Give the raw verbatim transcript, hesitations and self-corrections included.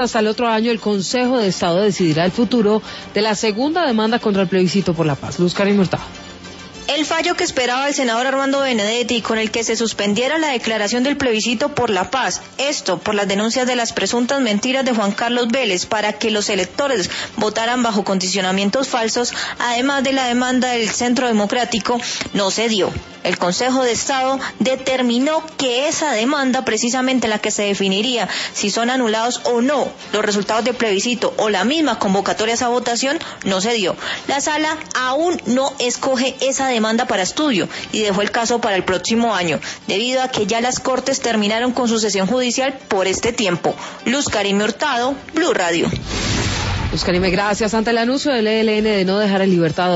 Hasta el otro año, el Consejo de Estado decidirá el futuro de la segunda demanda contra el plebiscito por la paz. Luz Karim Hurtado. El fallo que esperaba el senador Armando Benedetti, con el que se suspendiera la declaración del plebiscito por la paz, esto por las denuncias de las presuntas mentiras de Juan Carlos Vélez para que los electores votaran bajo condicionamientos falsos, además de la demanda del Centro Democrático, no se dio. El Consejo de Estado determinó que esa demanda, precisamente la que se definiría si son anulados o no los resultados del plebiscito o la misma convocatoria a esa votación, no se dio. La sala aún no escoge esa demanda para estudio y dejó el caso para el próximo año, debido a que ya las Cortes terminaron con su sesión judicial por este tiempo. Luz Karim Hurtado, Blue Radio. Luz Karim, gracias. Ante el anuncio del E L N de no dejar en libertad